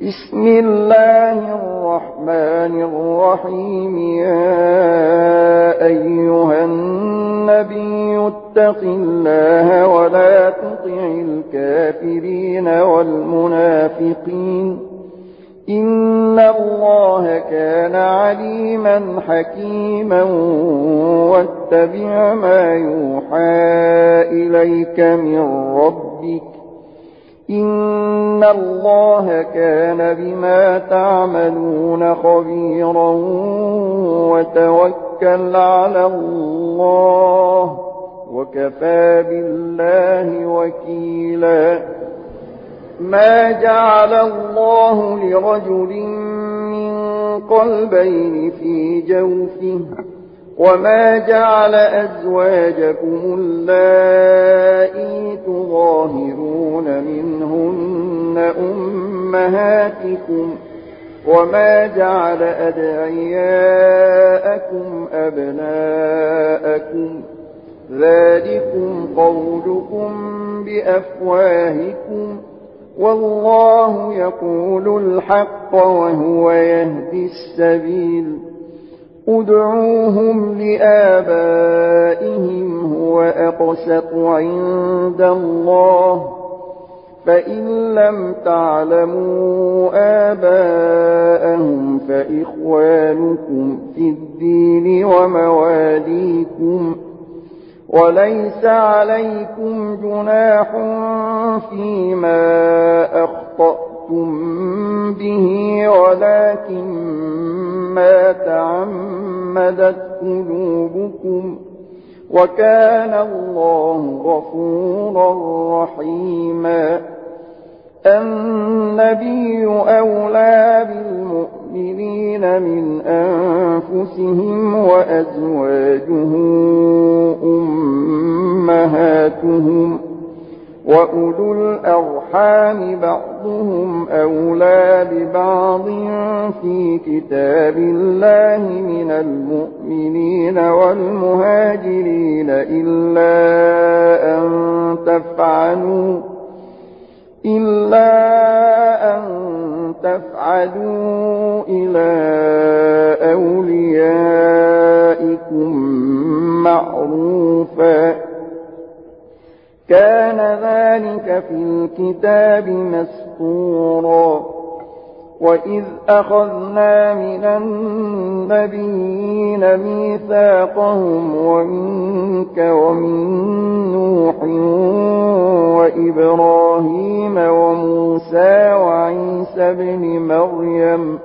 بسم الله الرحمن الرحيم. يا أيها النبي اتق الله ولا تطع الكافرين والمنافقين إن الله كان عليما حكيما واتبع ما يوحى إليك من ربك إن الله كان بما تعملون خبيرا وتوكل على الله وكفى بالله وكيلا. ما جعل الله لرجل من قلبين في جوفه وما جعل أزواجكم اللائي تظاهرون منهن أمهاتكم وما جعل أدعياءكم أبناءكم ذلكم قولكم بأفواهكم والله يقول الحق وهو يهدي السبيل. ادعوهم لآبائهم هو أقسط عند الله فإن لم تعلموا آباءهم فإخوانكم في الدين ومواليكم وليس عليكم جناح فيما أخطأتم به ولكن ما تعمدت قلوبكم وكان الله غفورا رحيما. النبي أولى بالمؤمنين من أنفسهم وأزواجه أمهاتهم وأولو الأرحام بعضهم أولى ببعض في كتاب الله من المؤمنين والمهاجرين إلا أن تفعلوا إلى أوليائكم معروفا كان ذلك في الكتاب مسطورا. وإذ أخذنا من النبيين ميثاقهم ومنك ومن نوح وإبراهيم وموسى وعيسى بن مريم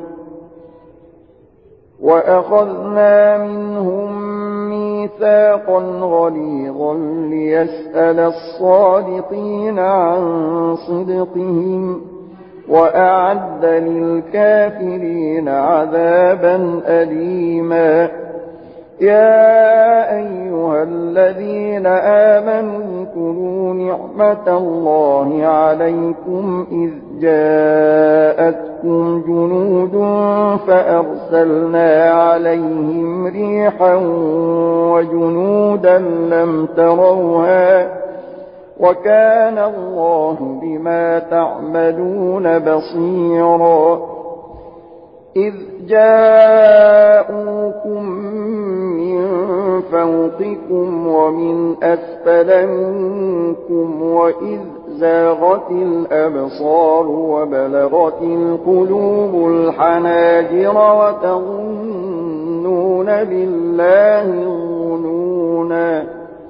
وأخذنا منهم ميثاقا غليظا ليسأل الصادقين عن صدقهم وأعد للكافرين عذابا أليما. يا أيها الذين آمنوا اذكروا نعمة الله عليكم إذ جاءتكم جنود فأرسلنا عليهم ريحا وجنودا لم تروها وكان الله بما تعملون بصيرا. إذ جاءوكم من فوقكم ومن أسفل منكم وإذ زاغت الأبصار وبلغت القلوب الحناجر وتظنون بالله الظنونا.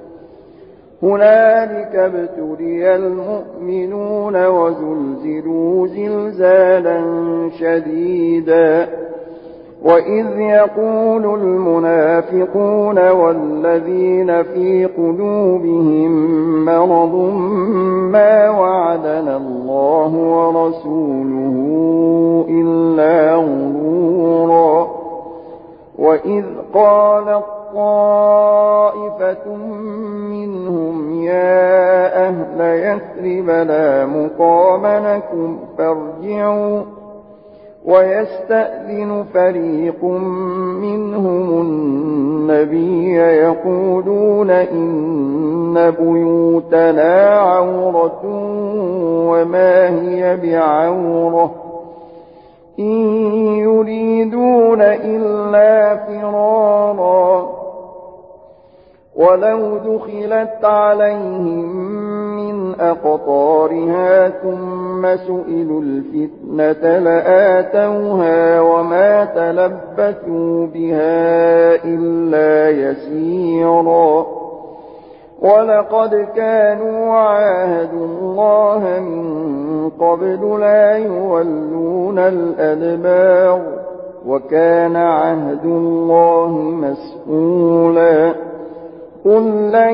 هنالك ابتلي المؤمنون وزلزلوا زلزالا شديدا. وإذ يقول المنافقون والذين في قلوبهم مرض ما وعدنا الله ورسوله إلا غرورا. وإذ قالت طائفة منهم يا أهل يثرب لا مقام لكم فارجعوا ويستأذن فريق منهم النبي يقولون إن بيوتنا عورة وما هي بعورة إن يريدون إلا فرارا ولو دخلت عليهم من أقطارها ثم سئلوا الفتنة لآتوها وما تلبثوا بها إلا يسيرا ولقد كانوا عاهدوا الله من قبل لا يولون الأدبار وكان عهد الله مسئولا قل لن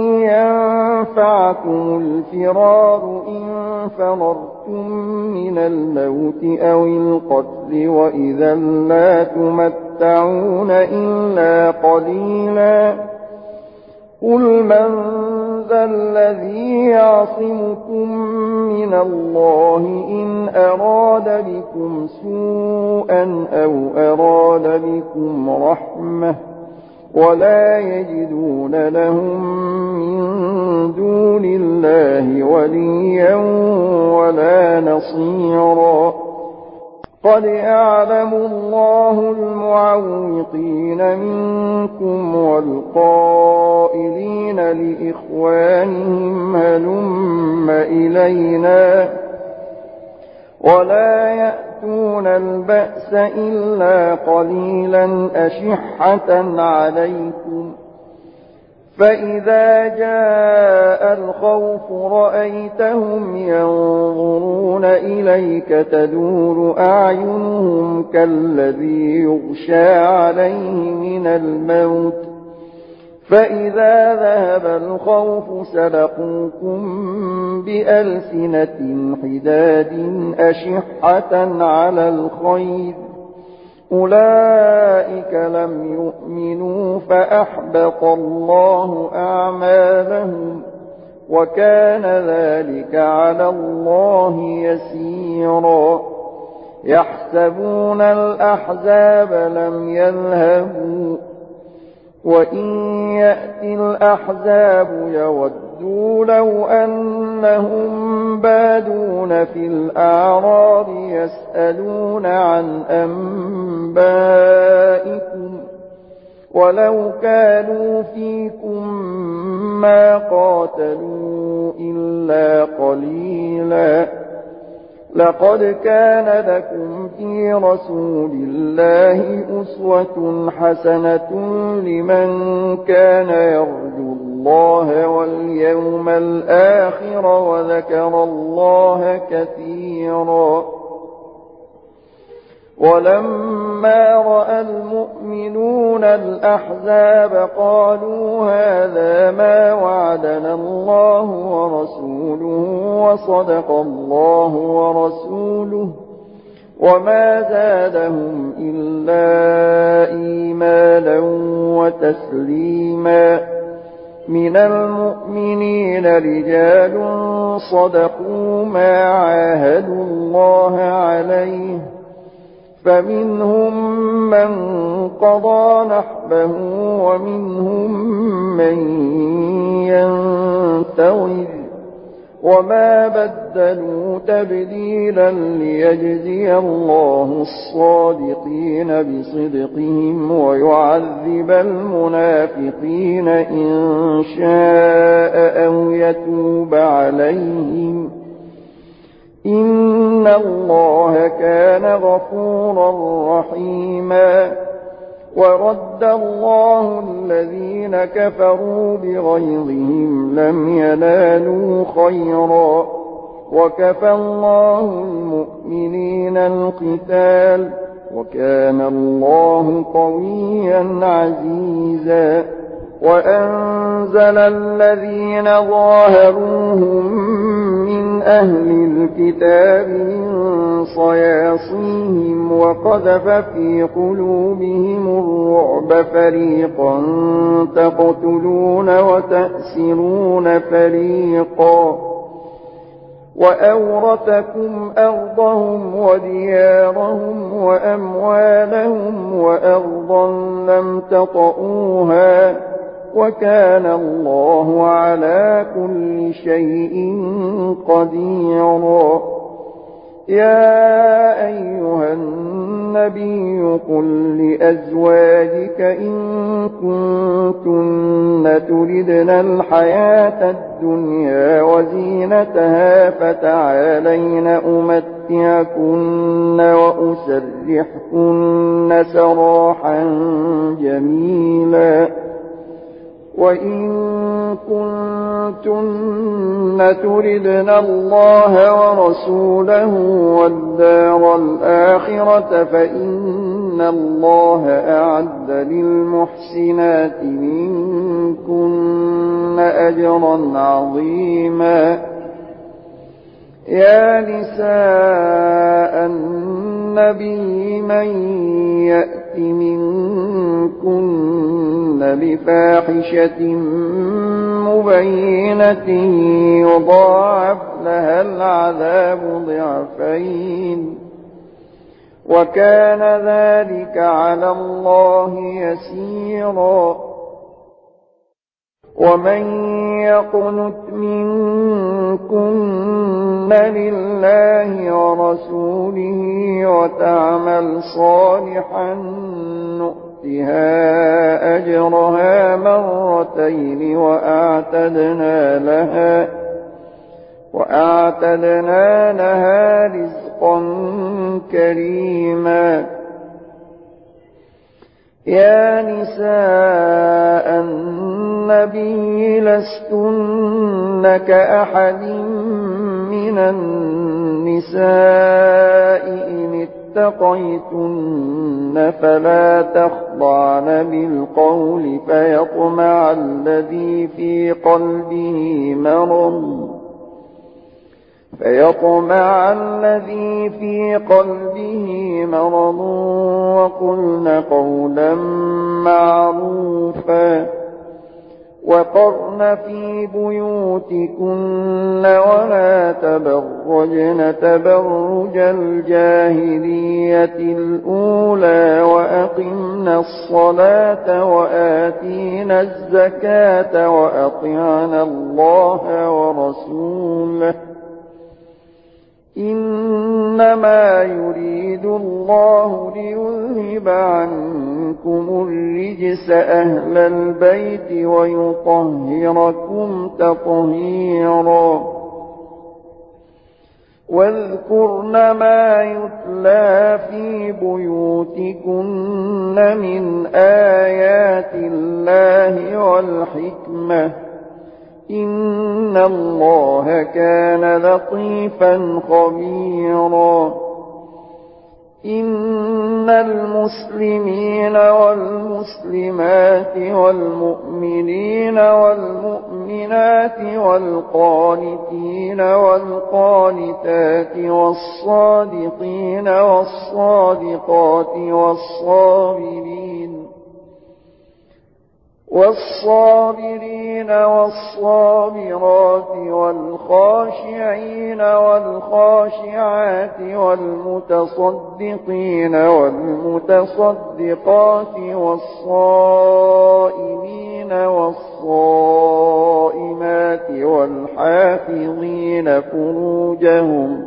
ينفعكم الفرار إن فررتم من الموت أو القتل وإذا لا تمتعون إلا قليلا قل من ذا الذي يعصمكم من الله إن أراد بكم سوءا أو أراد بكم رحمة ولا يجدون لهم من دون الله وليا ولا نصيرا قد أعلم الله المعوقين منكم والقائلين لإخوانهم هلم إلينا ولا يأتون البأس إلا قليلا أشحة عليكم فإذا جاء الخوف رأيتهم ينظرون إليك تدور أعينهم كالذي يغشى عليه من الموت فإذا ذهب الخوف سلقوكم بألسنة حداد أشحة على الخير أولئك لم يؤمنوا فأحبط الله أعمالهم وكان ذلك على الله يسيرا يحسبون الأحزاب لم يذهبوا وإن يأتي الأحزاب يودوا لو أنهم بادون في الأعراب يسألون عن أنبائكم ولو كانوا فيكم ما قاتلوا إلا قليلا لقد كان لكم في رسول الله أسوة حسنة لمن كان يرجو الله واليوم الآخر وذكر الله كثيرا ولما رأى المؤمنون الأحزاب قالوا هذا ما وعدنا الله ورسوله وصدق الله ورسوله وما زادهم إلا إيمانا وتسليما من المؤمنين رجال صدقوا ما عاهدوا الله عليه فمنهم من قضى نحبه ومنهم من ينتظر وما بدلوا تبديلا ليجزي الله الصادقين بصدقهم ويعذب المنافقين إن شاء أو يتوب عليهم إن الله كان غفورا رحيما ورد الله الذين كفروا بغيظهم لم ينالوا خيرا وكفى الله المؤمنين القتال وكان الله قويا عزيزا وأنزل الذين ظاهروهم من أهل الكتاب من صياصيهم وقذف في قلوبهم الرعب فريقا تقتلون وتأسرون فريقا وأورثكم أرضهم وديارهم وأموالهم وأرضا لم تطئوها وكان الله على كل شيء قديرا يا أيها النبي قل لأزواجك إن كنتن تردن الحياة الدنيا وزينتها فتعالين أمتعكن وأسرحكن سراحا جميلا وإن كنتن تردن الله ورسوله والدار الآخرة فإن الله أعد للمحسنات منكن أجرا عظيما يا نساء النبي من يأت منكن بفاحشة مبينة يضاعف لها العذاب ضعفين وكان ذلك على الله يسيرا ومن يقنت منكن لله ورسوله وتعمل صالحا نؤتها أجرها مرتين وأعتدنا لها رزقا كريما يا نساء النبي لستن كأحد من النساء إن اتقيتن فلا تخضعن بالقول فيطمع الذي في قلبه مرض وقلن قولا معروفا وقرن في بيوتكن ولا تبرجن تبرج الجاهلية الأولى وأقمنا الصلاة وآتينا الزكاة وأطعنا الله ورسوله إنما يريد الله ليذهب عنكم الرجس أهل البيت ويطهركم تطهيرا واذكرن ما يتلى في بيوتكن من آيات الله والحكمة إن الله كان لطيفا خبيرا إن المسلمين والمسلمات والمؤمنين والمؤمنات والقانتين والقانتات والصادقين والصادقات والصابرين والصابرات والخاشعين والخاشعات والمتصدقين والمتصدقات والصائمين والصائمات والحافظين فروجهم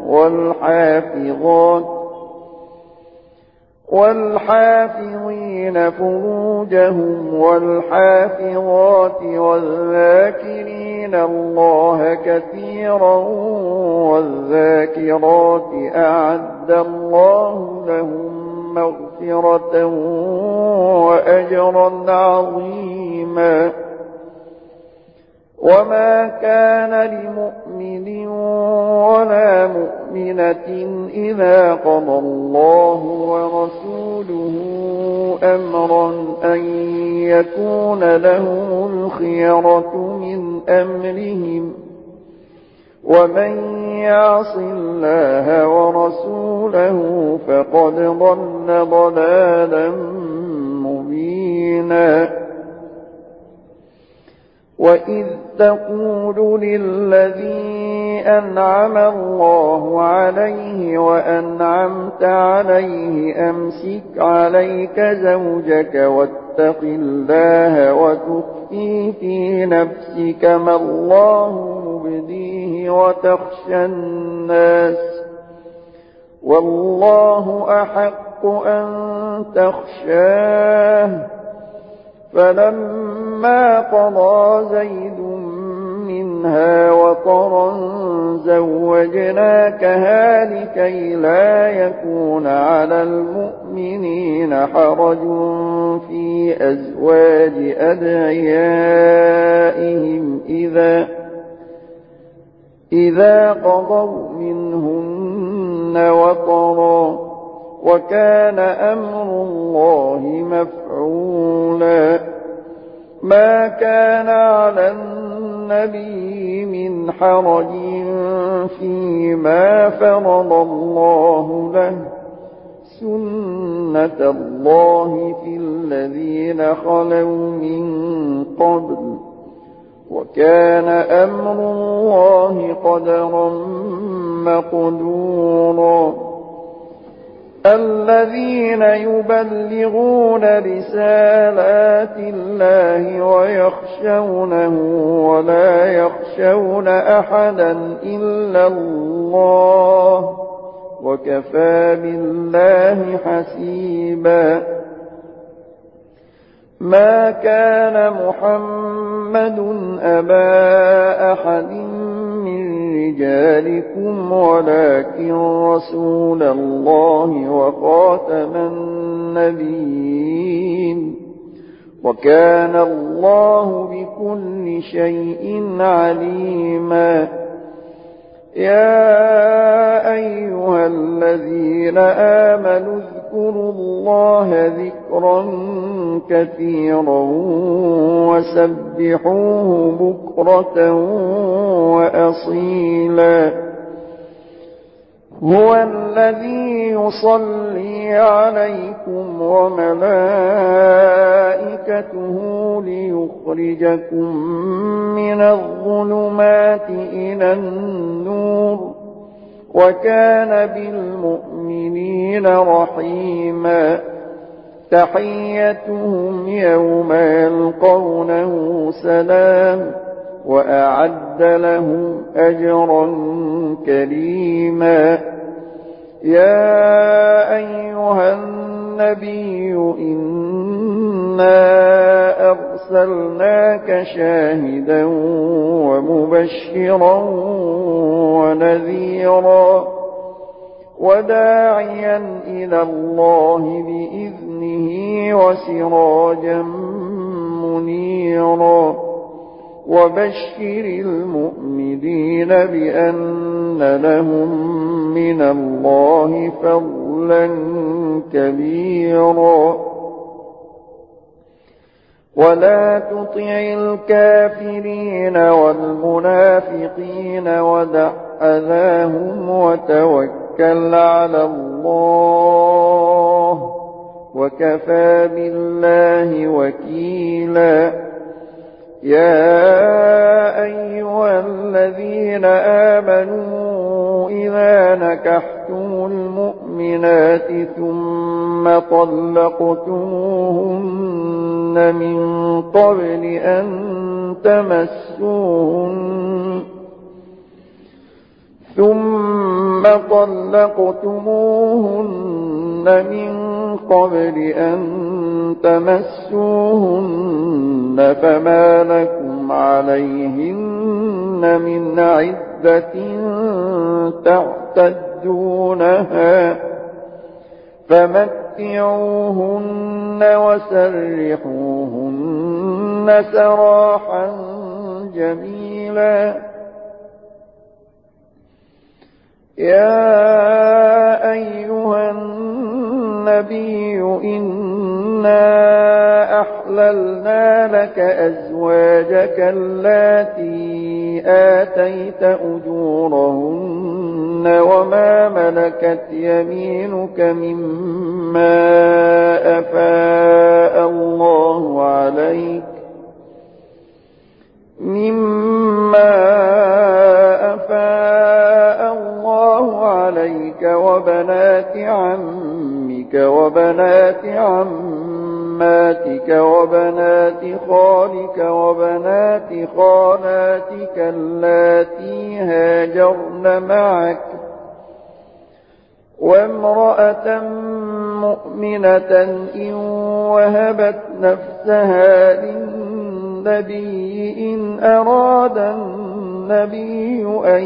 والحافظات والذاكرين الله كثيرا والذاكرات أعد الله لهم مغفرة وأجرا عظيما وما كان لمؤمن ولا مؤمنة إذا قضى الله ورسوله أمرا أن يكون لهم الخيرة من أمرهم ومن يعص الله ورسوله فقد ضل ضلالا مبينا وإذ تقول للذي أنعم الله عليه وأنعمت عليه أمسك عليك زوجك واتق الله وتخفي في نفسك ما الله مبديه والله أحق أن تخشاه. فلما قضى زيد منها وطرا زوجناكها لكي لا يكون على المؤمنين حرج في أزواج أدعيائهم إذا قضوا منهن وطرا، وكان أمر الله مفعولا. ما كان على النبي من حرج فيما فرض الله له، سنة الله في الذين خلوا من قبل، وكان أمر الله قدرا مقدورا. الذين يبلغون رسالات الله ويخشونه ولا يخشون أحدا إلا الله، وكفى بالله حسيبا. ما كان محمد أبا أحد من رجالكم ولكن رسول الله وخاتم النبيين، وكان الله بكل شيء عليما. يا أيها الذين آمنوا اذكروا الله ذكرا كثيرا وسبحوه بكرة وأصيلا. هو الذي يصلي عليكم وملائكته ليخرجكم من الظلمات إلى النور، وكان بالمؤمنين رحيما. تحيتهم يوم يلقونه سلام، وأعد لهم أجرا كريما. يا أيها النبي إنا أرسلناك شاهدا ومبشرا ونذيرا وداعيا إلى الله بإذنه وسراجا منيرا. وبشر المؤمنين بأن لهم من الله فضلا كبيرا. ولا تطع الكافرين والمنافقين ودع أذاهم وتوكل على الله، وكفى بالله وكيلا. يا أيها الذين آمنوا إذا نكحتم المؤمنات ثم طلقتموهن من قبل أن تمسوهن فما لكم عليهن من عدة تعتدونها، فمتعوهن وسرحوهن سراحا جميلا. يا أيها النبي إنا أحللنا لك أزواجك اللاتي آتيت أجورهن وما ملكت يمينك مما أفاء الله عليك وبنات عمك وبنات عماتك وبنات خالك وبنات خالاتك اللاتي هاجرن معك وامرأة مؤمنة إن وهبت نفسها للنبي إن أراد النبي أن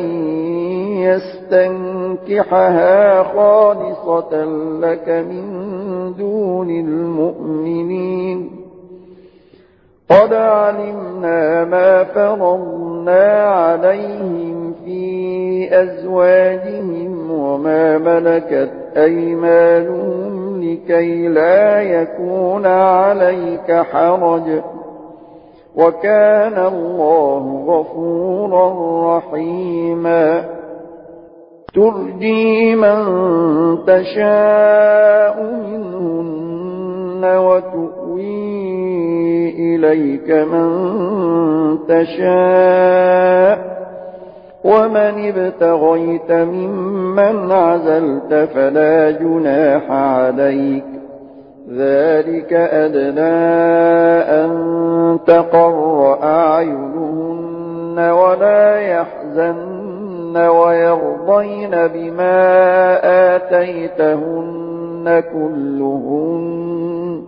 يستنكحها خالصة لك من دون المؤمنين قد علمنا ما فرضنا عليهم في أزواجهم وما ملكت أيمانهم لكي لا يكون عليك حرج وكان الله غفورا رحيما ترجي من تشاء منهن وتؤوي إليك من تشاء ومن ابتغيت ممن عزلت فلا جناح عليك ذلك أدنى أن تقر أعينهن ولا يحزن ويرضين بما آتيتهن كلهن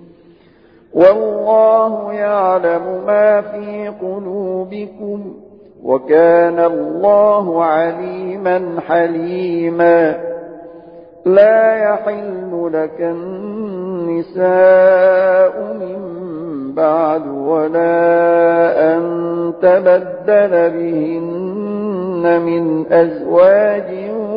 والله يعلم ما في قلوبكم وكان الله عليما حليما لا يحل لك النساء من بعد ولا أن تبدل بهن من أزواج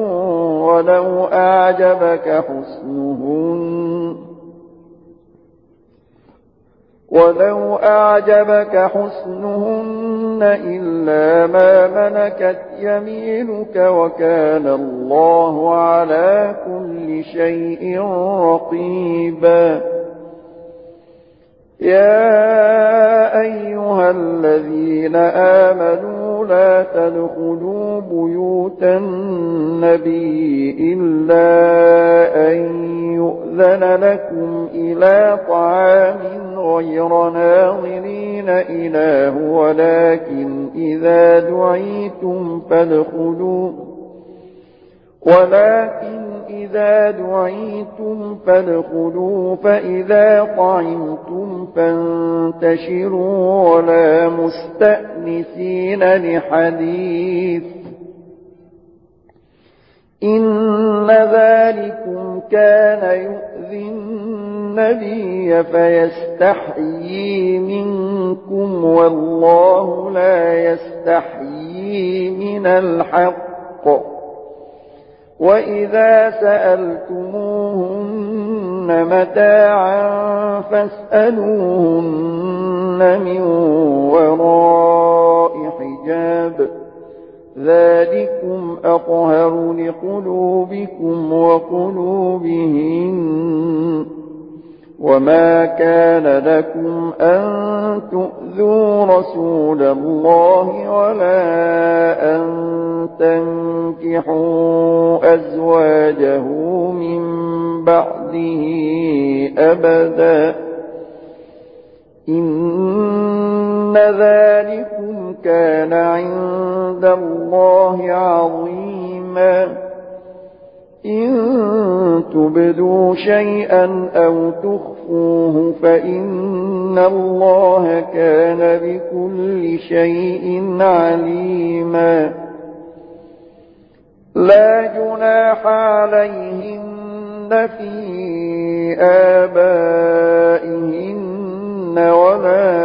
ولو أعجبك حسنهن إلا ما ملكت يمينك وكان الله على كل شيء رقيبا يا أيها الذين آمنوا لا تدخلوا بيوت النبي إلا أن يؤذن لكم إلى طعام غير ناظرين إناه ولكن إذا دعيتم فادخلوا فإذا طعمتم فانتشروا ولا مستأنسين لحديث إن ذلكم كان يؤذي النبي فيستحيي منكم والله لا يستحيي من الحق وإذا سألتموهن متاعا فاسألوهن من وراء حجاب ذلكم أطهر لقلوبكم وقلوبهن وما كان لكم أن تؤذوا رسول الله ولا أن تنكحوا أزواجه من بعده أبدا إن ذلكم كان عند الله عظيما إن تبدوا شيئا أو تخفوه فإن الله كان بكل شيء عليما لا جناح عليهن في آبائهن ولا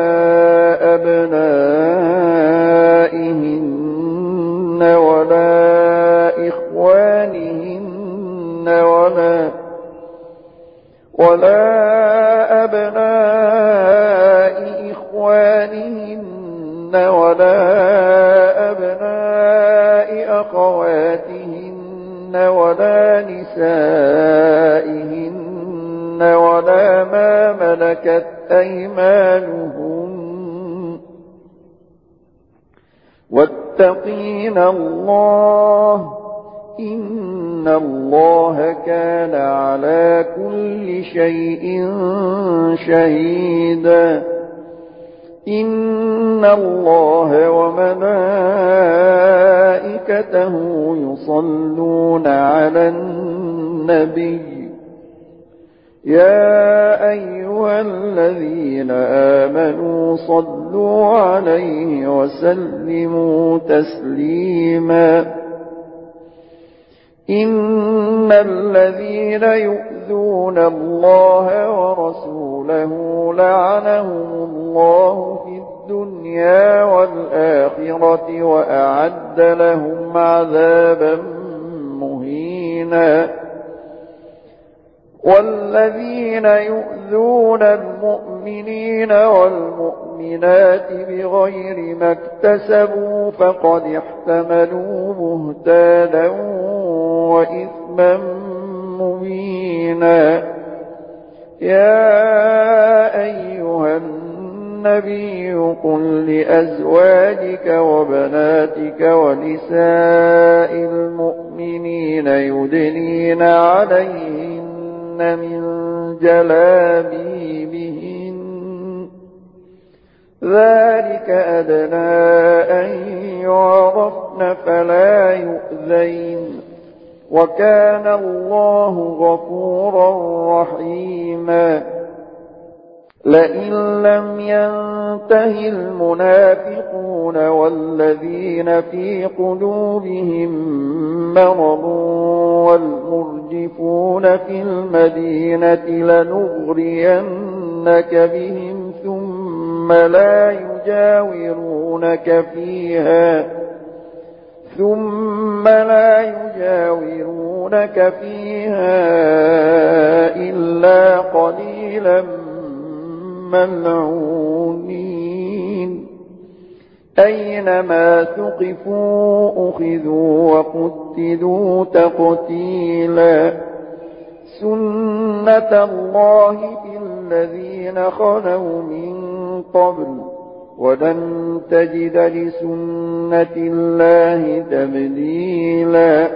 أبنائهن ولا إخوانهن ولا أبناء إخوانهن ولا أبناء أخواتهن ولا نسائهن ولا ما ملكت أيمانهن واتقين الله إن الله كان على كل شيء شهيدا إن الله وملائكته يصلون على النبي النبي يا أيها الذين آمنوا صلوا عليه وسلموا تسليما إن الذين يؤذون الله ورسوله لعنهم الله في الدنيا والآخرة وأعد لهم عذابا مهينا والذين يؤذون المؤمنين والمؤمنات بغير ما اكتسبوا فقد احتملوا بهتانا وإثما مبينا يا أيها النبي قل لأزواجك وبناتك ونساء المؤمنين يدنين عليهن من جلابيبهن ذلك أدنى أن يعرفن فلا يؤذين وكان الله غفورا رحيما لئن لم ينته المنافقون والذين في قلوبهم مرض والمرجفون في المدينة لنغرينك بهم ثم لا يجاورونك فيها إلا قليلا ملعونين أينما ثقفوا أخذوا وقتلوا تقتيلا سنة الله في الذين خلوا من قبل ولن تجد لسنة الله تبديلا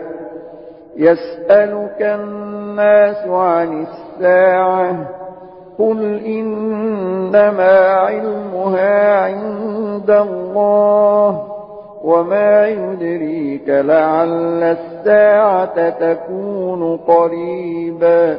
يسألك الناس عن الساعة قل إنما علمها عند الله وما يدريك لعل الساعة تكون قريبا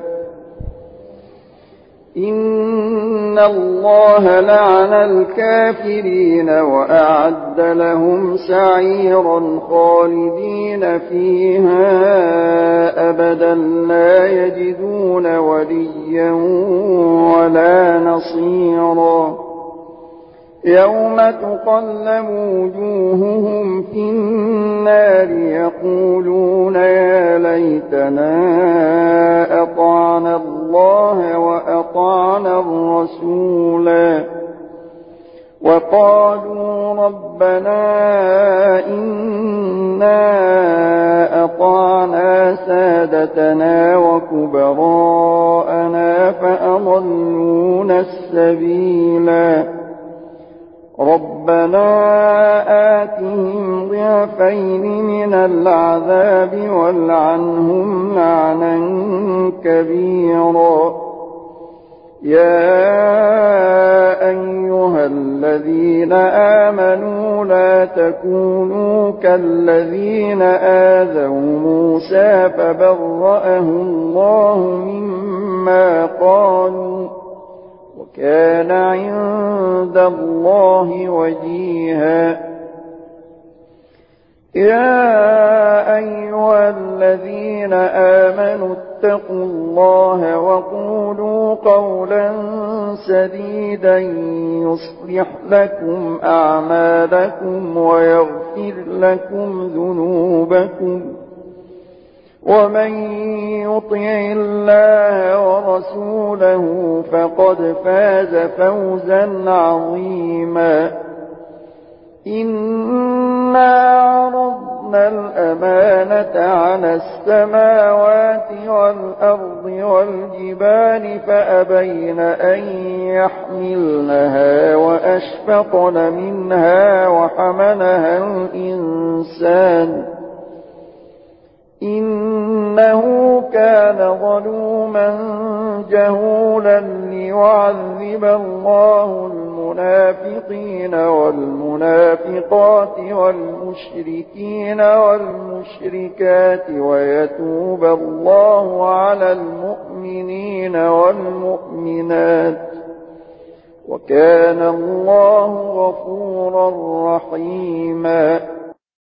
إن الله لعن الكافرين وأعد لهم سعيرا خالدين فيها أبدا لا يجدون وليا ولا نصيرا يوم تقلب وجوههم في النار يقولون يا ليتنا أطعنا الله وأطعنا الرسولا وقالوا ربنا إنا أطعنا سادتنا وكبراءنا فأضلونا السبيلا ربنا آتهم ضعفين من العذاب والعنهم لعنا كبيرا يا أيها الذين آمنوا لا تكونوا كالذين آذوا موسى فبرأه الله مما قالوا وكان عند الله وجيها يا أيها الذين آمنوا اتقوا الله وقولوا قولا سديدا يصلح لكم أعمالكم ويغفر لكم ذنوبكم ومن يطع الله ورسوله فقد فاز فوزا عظيما إنا عرضنا الأمانة على السماوات والأرض والجبال فأبين أن يحملنها وأشفقن منها وحملها الإنسان إنه كان ظلوما جهولا ليعذب الله المؤمنين المنافقين والمنافقات والمشركين والمشركات ويتوب الله على المؤمنين والمؤمنات وكان الله غفورا رحيما.